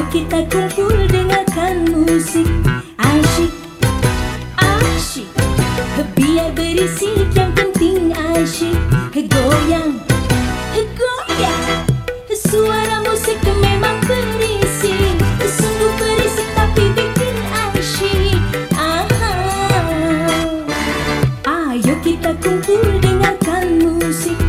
kita kumpul dengarkan musik. Asyik, asyik, biar berisik, yang penting asyik. Goyang, goyang, suara musik memang berisik, sungguh berisik tapi bikin asyik. Ayo kita kumpul dengarkan musik.